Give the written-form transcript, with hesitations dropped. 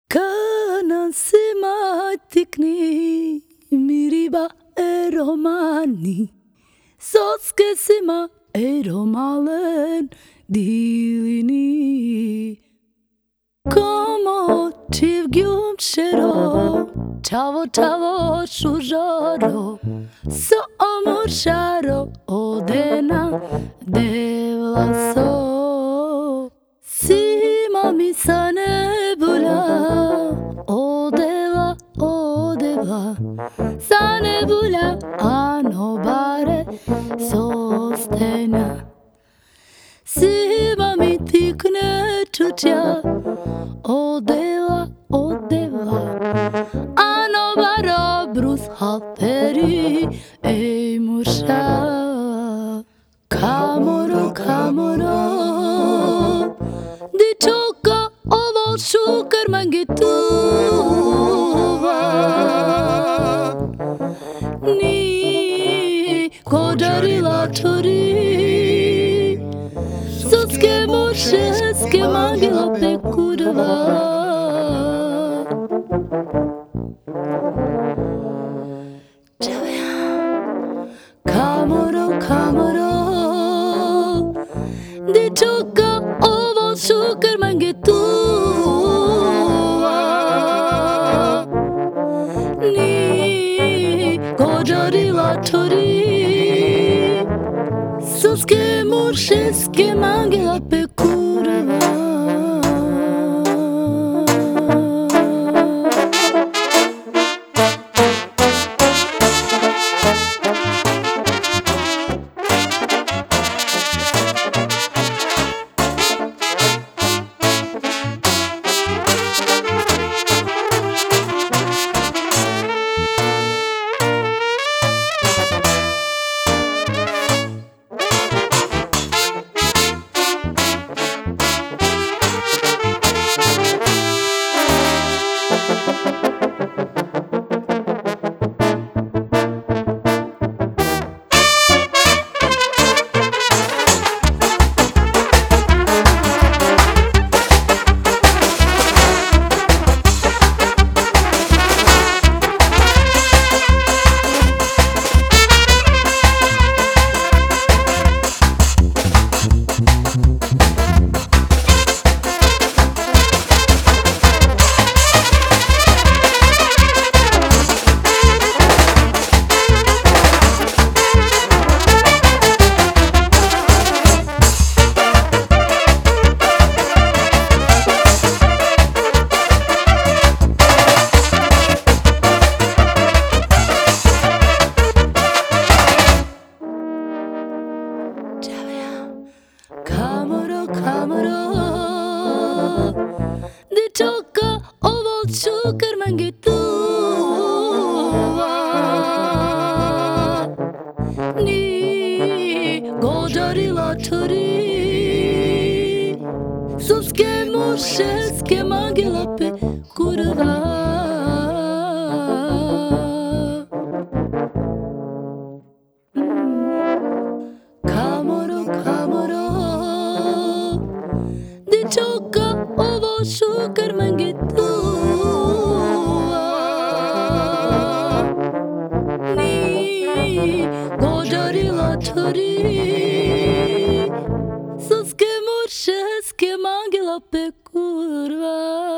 Kanan simatikni miriba eromani Soske sima eromalen dilini Como tivgium shero Tavo tavo shujaro So amor sharo odena devlaso Sima misane bula odeva Sane bula anobare sostena Sima mitikne tutya odeva Anobara brus haferi ey musha Kamoro Di choka ovo shukar mangituva Ni kodari la tori Soske mosheske mangila pekurva Kamoro Di choka ovo shukar mangituva Ni kodari la tori Soske mosheske mangila pekurva Kamoro Di choka ovo shukar mangituva Ni godari la tori Soske mosheske mangila pekurva Kamoro Di choka ovo shukar mangituva Ni godari la tori Soske mosheske mangila pekurva